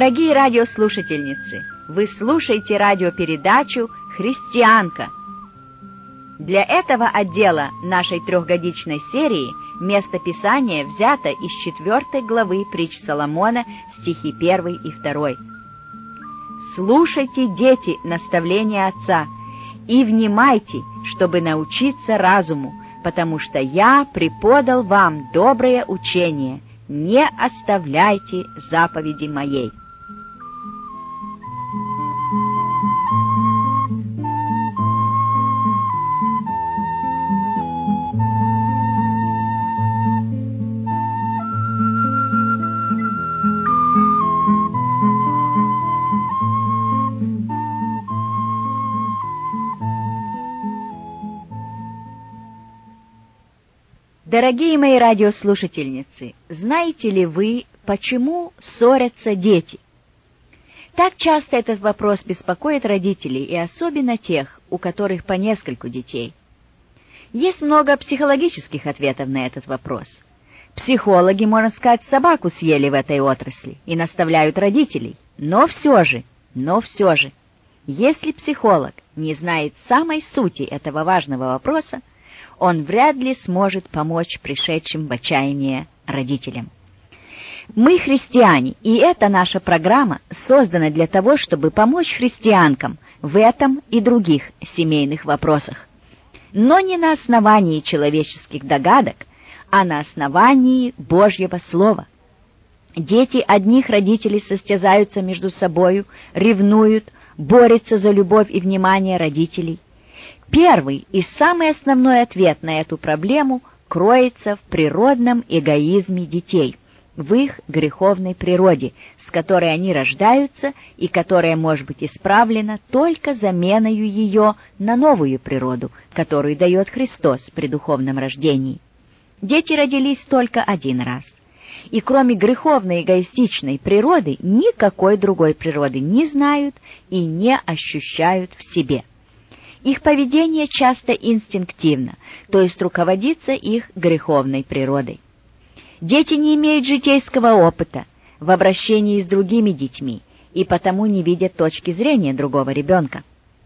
Дорогие радиослушательницы, вы слушаете радиопередачу «Христианка». Для этого отдела нашей трехгодичной серии место Писания взято из 4 главы притч Соломона, стихи 1 и 2. «Слушайте, дети, наставления отца, и внимайте, чтобы научиться разуму, потому что я преподал вам доброе учение, не оставляйте заповеди моей». Дорогие мои радиослушательницы, знаете ли вы, почему ссорятся дети? Так часто этот вопрос беспокоит родителей, и особенно тех, у которых по нескольку детей. Есть много психологических ответов на этот вопрос. Психологи, можно сказать, собаку съели в этой отрасли и наставляют родителей. Но все же, если психолог не знает самой сути этого важного вопроса, он вряд ли сможет помочь пришедшим в отчаяние родителям. Мы христиане, и эта наша программа создана для того, чтобы помочь христианкам в этом и других семейных вопросах. Но не на основании человеческих догадок, а на основании Божьего Слова. Дети одних родителей состязаются между собою, ревнуют, борются за любовь и внимание родителей. Первый и самый основной ответ на эту проблему кроется в природном эгоизме детей, в их греховной природе, с которой они рождаются и которая может быть исправлена только заменою ее на новую природу, которую дает Христос при духовном рождении. Дети родились только один раз, и кроме греховной эгоистичной природы никакой другой природы не знают и не ощущают в себе. Их поведение часто инстинктивно, то есть руководится их греховной природой. Дети не имеют житейского опыта в обращении с другими детьми и потому не видят точки зрения другого ребенка.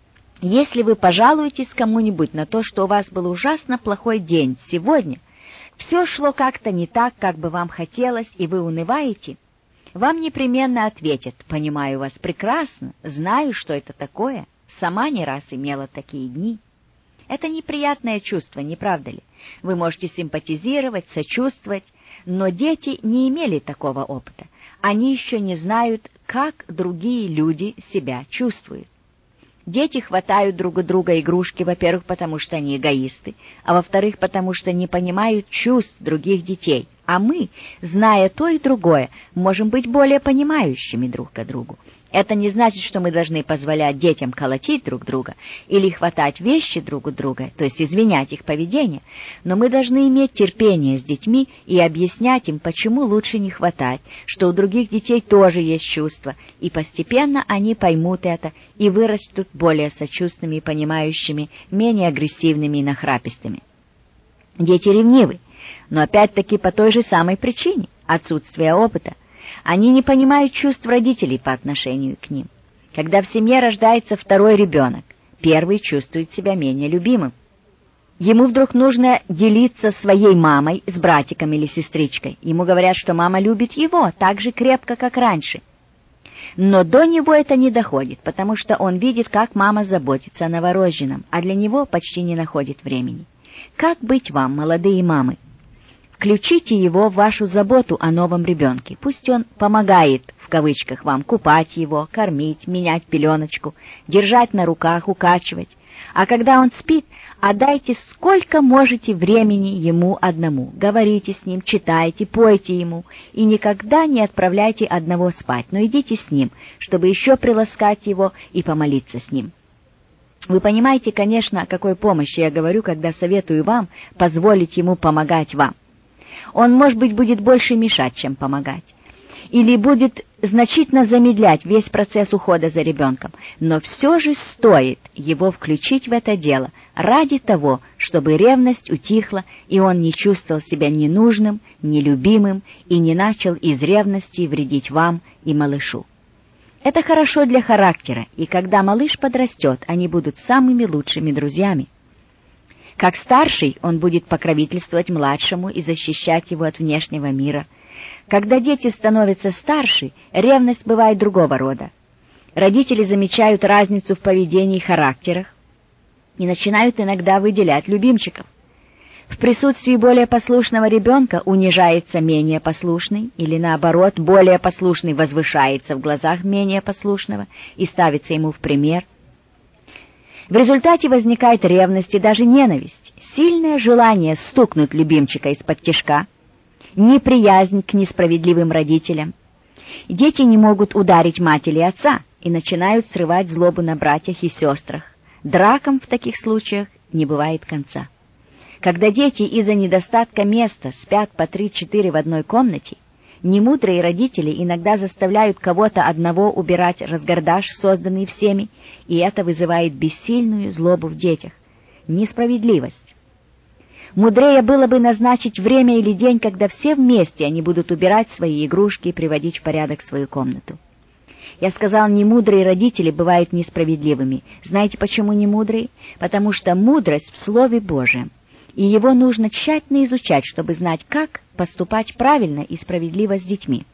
Если вы пожалуетесь кому-нибудь на то, что у вас был ужасно плохой день сегодня, все шло как-то не так, как бы вам хотелось, и вы унываете, вам непременно ответят: «Понимаю вас прекрасно, знаю, что это такое. Сама не раз имела такие дни». Это неприятное чувство, не правда ли? Вы можете симпатизировать, сочувствовать, но дети не имели такого опыта. Они еще не знают, как другие люди себя чувствуют. Дети хватают друг у друга игрушки, во-первых, потому что они эгоисты, а во-вторых, потому что не понимают чувств других детей. А мы, зная то и другое, можем быть более понимающими друг к другу. Это не значит, что мы должны позволять детям колотить друг друга или хватать вещи друг у друга, то есть извинять их поведение, но мы должны иметь терпение с детьми и объяснять им, почему лучше не хватать, что у других детей тоже есть чувства, и постепенно они поймут это и вырастут более сочувственными и понимающими, менее агрессивными и нахрапистыми. Дети ревнивы, но опять-таки по той же самой причине – отсутствия опыта. Они не понимают чувств родителей по отношению к ним. Когда в семье рождается второй ребенок, первый чувствует себя менее любимым. Ему вдруг нужно делиться своей мамой с братиком или сестричкой. Ему говорят, что мама любит его так же крепко, как раньше. Но до него это не доходит, потому что он видит, как мама заботится о новорожденном, а для него почти не находит времени. Как быть вам, молодые мамы? Включите его в вашу заботу о новом ребенке. Пусть он помогает, в кавычках, вам купать его, кормить, менять пеленочку, держать на руках, укачивать. А когда он спит, отдайте сколько можете времени ему одному. Говорите с ним, читайте, пойте ему. И никогда не отправляйте одного спать, но идите с ним, чтобы еще приласкать его и помолиться с ним. Вы понимаете, конечно, о какой помощи я говорю, когда советую вам позволить ему помогать вам. Он, может быть, будет больше мешать, чем помогать. Или будет значительно замедлять весь процесс ухода за ребенком. Но все же стоит его включить в это дело ради того, чтобы ревность утихла, и он не чувствовал себя ненужным, нелюбимым и не начал из ревности вредить вам и малышу. Это хорошо для характера, и когда малыш подрастет, они будут самыми лучшими друзьями. Как старший он будет покровительствовать младшему и защищать его от внешнего мира. Когда дети становятся старше, ревность бывает другого рода. Родители замечают разницу в поведении и характерах и начинают иногда выделять любимчиков. В присутствии более послушного ребенка унижается менее послушный, или наоборот, более послушный возвышается в глазах менее послушного и ставится ему в пример. В результате возникает ревность и даже ненависть, сильное желание стукнуть любимчика из-под тишка, неприязнь к несправедливым родителям. Дети не могут ударить мать или отца и начинают срывать злобу на братьях и сестрах. Дракам в таких случаях не бывает конца. Когда дети из-за недостатка места спят по 3-4 в одной комнате, немудрые родители иногда заставляют кого-то одного убирать разгардаш, созданный всеми, и это вызывает бессильную злобу в детях. Несправедливость. Мудрее было бы назначить время или день, когда все вместе они будут убирать свои игрушки и приводить в порядок свою комнату. Я сказал, немудрые родители бывают несправедливыми. Знаете, почему немудрые? Потому что мудрость в Слове Божьем, и его нужно тщательно изучать, чтобы знать, как поступать правильно и справедливо с детьми.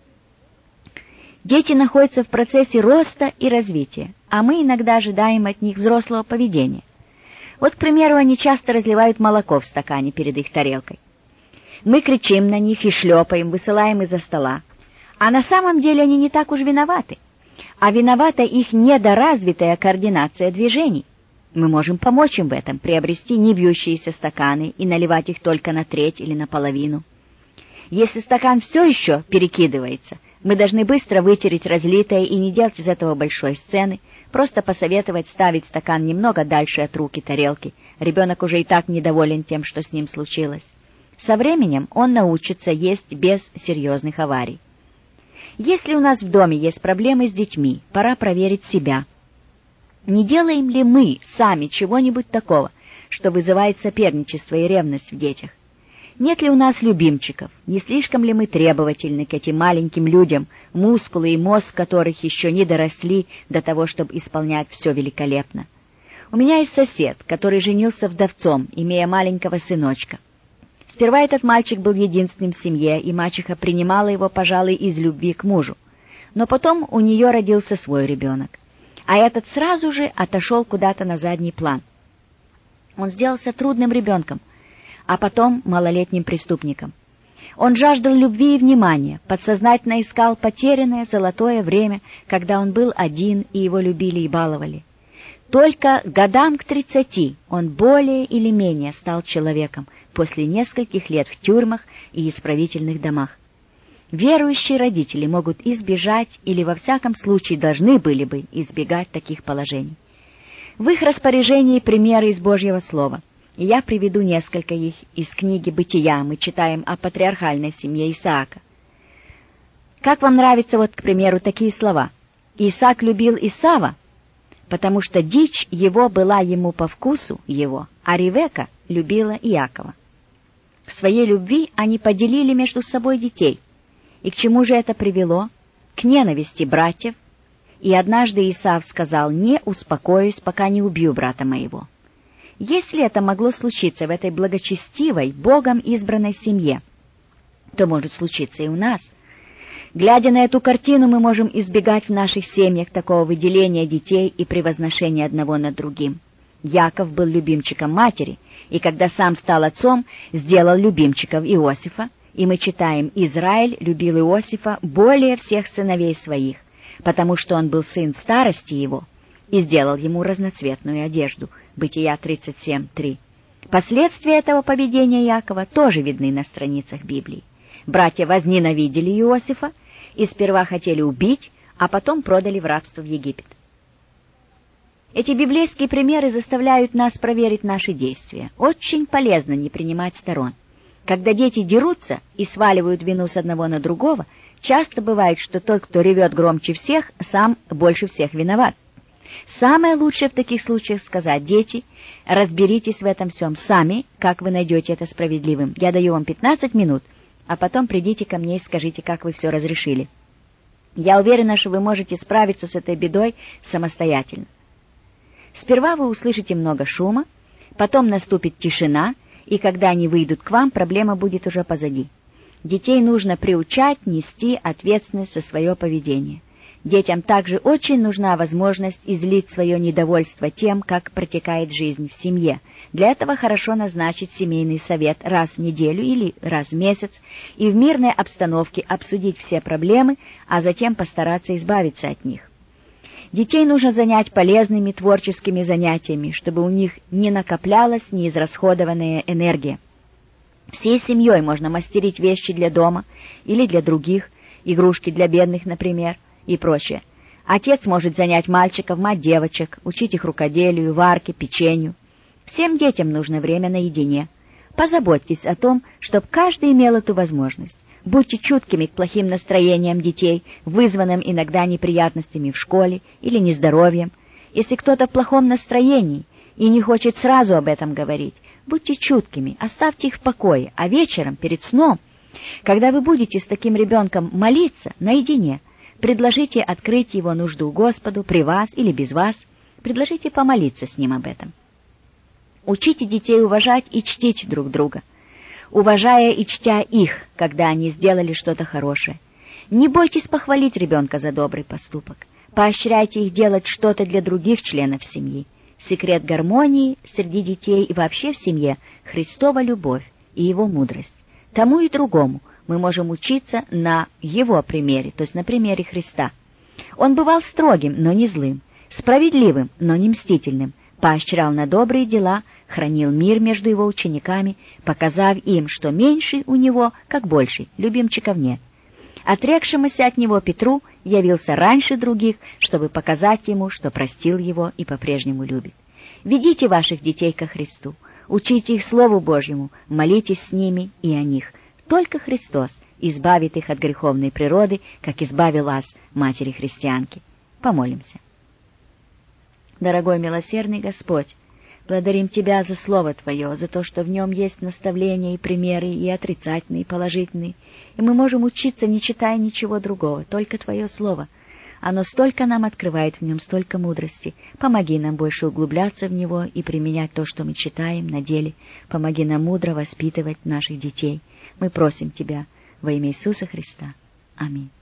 Дети находятся в процессе роста и развития, а мы иногда ожидаем от них взрослого поведения. Вот, к примеру, они часто разливают молоко в стакане перед их тарелкой. Мы кричим на них и шлепаем, высылаем из-за стола. А на самом деле они не так уж виноваты. А виновата их недоразвитая координация движений. Мы можем помочь им в этом, приобрести не бьющиеся стаканы и наливать их только на треть или наполовину. Если стакан все еще перекидывается, мы должны быстро вытереть разлитое и не делать из этого большой сцены, просто посоветовать ставить стакан немного дальше от рук и тарелки. Ребенок уже и так недоволен тем, что с ним случилось. Со временем он научится есть без серьезных аварий. Если у нас в доме есть проблемы с детьми, пора проверить себя. Не делаем ли мы сами чего-нибудь такого, что вызывает соперничество и ревность в детях? Нет ли у нас любимчиков? Не слишком ли мы требовательны к этим маленьким людям, мускулы и мозг которых еще не доросли до того, чтобы исполнять все великолепно? У меня есть сосед, который женился вдовцом, имея маленького сыночка. Сперва этот мальчик был единственным в семье, и мачеха принимала его, пожалуй, из любви к мужу. Но потом у нее родился свой ребенок. А этот сразу же отошел куда-то на задний план. Он сделался трудным ребенком, а потом малолетним преступником. Он жаждал любви и внимания, подсознательно искал потерянное золотое время, когда он был один, и его любили и баловали. Только годам к 30 он более или менее стал человеком после нескольких лет в тюрьмах и исправительных домах. Верующие родители могут избежать или во всяком случае должны были бы избегать таких положений. В их распоряжении примеры из Божьего Слова, и я приведу несколько их из книги «Бытия». Мы читаем о патриархальной семье Исаака. Как вам нравятся, вот, к примеру, такие слова? «Исаак любил Исава, потому что дичь его была ему по вкусу его, а Ревека любила Иакова». В своей любви они поделили между собой детей. И к чему же это привело? К ненависти братьев. И однажды Исав сказал: «Не успокоюсь, пока не убью брата моего». Если это могло случиться в этой благочестивой, Богом избранной семье, то может случиться и у нас. Глядя на эту картину, мы можем избегать в наших семьях такого выделения детей и превозношения одного над другим. Яков был любимчиком матери, и когда сам стал отцом, сделал любимчиков Иосифа, и мы читаем: «Израиль любил Иосифа более всех сыновей своих, потому что он был сын старости его, и сделал ему разноцветную одежду». Бытия 37:3. Последствия этого поведения Якова тоже видны на страницах Библии. Братья возненавидели Иосифа и сперва хотели убить, а потом продали в рабство в Египет. Эти библейские примеры заставляют нас проверить наши действия. Очень полезно не принимать сторон. Когда дети дерутся и сваливают вину с одного на другого, часто бывает, что тот, кто ревет громче всех, сам больше всех виноват. Самое лучшее в таких случаях сказать: «Дети, разберитесь в этом всем сами, как вы найдете это справедливым. Я даю вам 15 минут, а потом придите ко мне и скажите, как вы все разрешили». Я уверена, что вы можете справиться с этой бедой самостоятельно. Сперва вы услышите много шума, потом наступит тишина, и когда они выйдут к вам, проблема будет уже позади. Детей нужно приучать нести ответственность за свое поведение. Детям также очень нужна возможность излить свое недовольство тем, как протекает жизнь в семье. Для этого хорошо назначить семейный совет раз в неделю или раз в месяц и в мирной обстановке обсудить все проблемы, а затем постараться избавиться от них. Детей нужно занять полезными творческими занятиями, чтобы у них не накоплялась неизрасходованная энергия. Всей семьей можно мастерить вещи для дома или для других, игрушки для бедных, например, и прочее. Отец может занять мальчиков, мать девочек, учить их рукоделию, варке, печенью. Всем детям нужно время наедине. Позаботьтесь о том, чтобы каждый имел эту возможность. Будьте чуткими к плохим настроениям детей, вызванным иногда неприятностями в школе или нездоровьем. Если кто-то в плохом настроении и не хочет сразу об этом говорить, будьте чуткими, оставьте их в покое, а вечером, перед сном, когда вы будете с таким ребенком молиться наедине, предложите открыть его нужду Господу при вас или без вас, предложите помолиться с ним об этом. Учите детей уважать и чтить друг друга, уважая и чтя их, когда они сделали что-то хорошее. Не бойтесь похвалить ребенка за добрый поступок. Поощряйте их делать что-то для других членов семьи. Секрет гармонии среди детей и вообще в семье — Христова любовь и Его мудрость. Тому и другому мы можем учиться на Его примере, то есть на примере Христа. Он бывал строгим, но не злым, справедливым, но не мстительным, поощрял на добрые дела, хранил мир между его учениками, показав им, что меньший у него, как больший, любимчиков нет. Отрекшемуся от него Петру явился раньше других, чтобы показать ему, что простил его и по-прежнему любит. Ведите ваших детей ко Христу, учите их Слову Божьему, молитесь с ними и о них. Только Христос избавит их от греховной природы, как избавил вас, матери-христианки. Помолимся. Дорогой милосердный Господь, благодарим Тебя за Слово Твое, за то, что в нем есть наставления и примеры, и отрицательные, и положительные, и мы можем учиться, не читая ничего другого, только Твое Слово. Оно столько нам открывает в нем, столько мудрости. Помоги нам больше углубляться в него и применять то, что мы читаем на деле. Помоги нам мудро воспитывать наших детей. Мы просим Тебя во имя Иисуса Христа. Аминь.